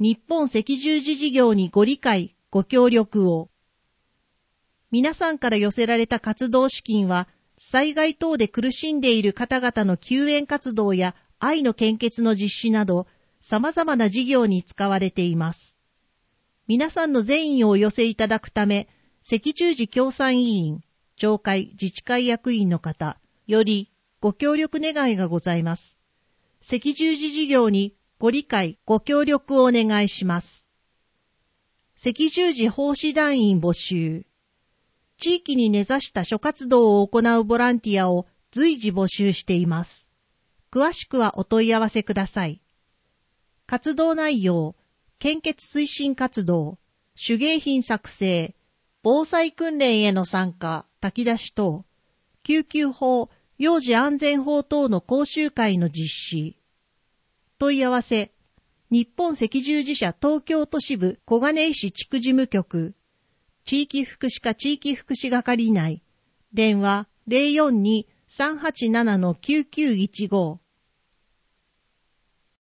日本赤十字事業にご理解、ご協力を。皆さんから寄せられた活動資金は、災害等で苦しんでいる方々の救援活動や愛の献血の実施など、様々な事業に使われています。皆さんの善意をお寄せいただくため、赤十字協賛委員、町会自治会役員の方よりご協力願いがございます。赤十字事業にご理解、ご協力をお願いします。赤十字奉仕団員募集。地域に根ざした諸活動を行うボランティアを随時募集しています。詳しくはお問い合わせください。活動内容、献血推進活動、手芸品作成、防災訓練への参加、炊き出し等、救急法、幼児安全法等の講習会の実施。問い合わせ、日本赤十字社東京都支部小金井市地区事務局、地域福祉課地域福祉係内、電話 042-387-9915